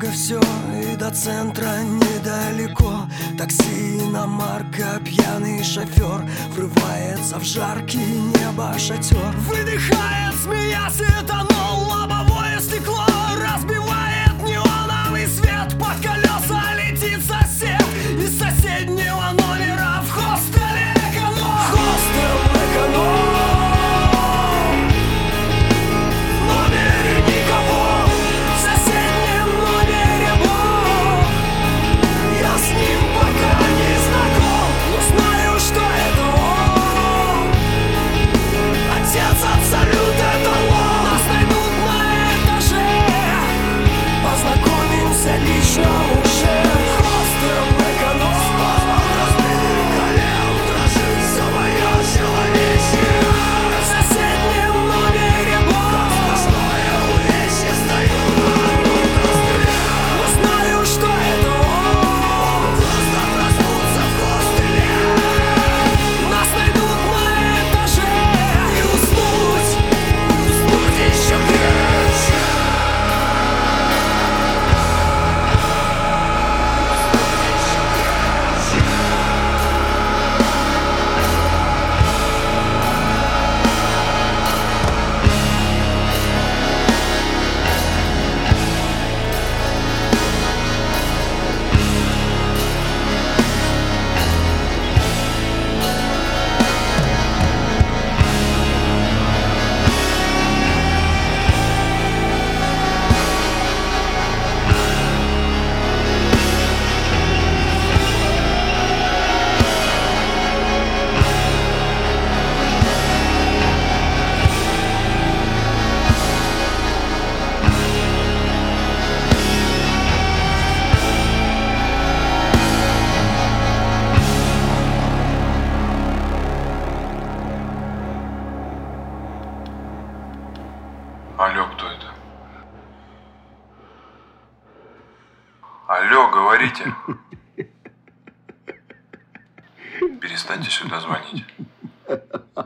дорога все, и до центра недалеко. Такси, иномарка, пьяный шофер врывается в жаркий небо шатер. Выдыхает, смеясь, этанол, лобовое стекло разбивает неоновый свет. Под колеса летит сосед из соседнего номера в хостеле эконом. Хостел эконом. Лично уже хостел эконом. Разбитый колен, дрожит все мое человечье. В соседнем номере бог. Сплошное увечье, стою на одном костыле. Но знаю, что это он. Просто проснуться в хостеле. Нас найдут на этаже. И уснуть еще крепче. Алло, кто это? Алло, говорите. Перестаньте сюда звонить.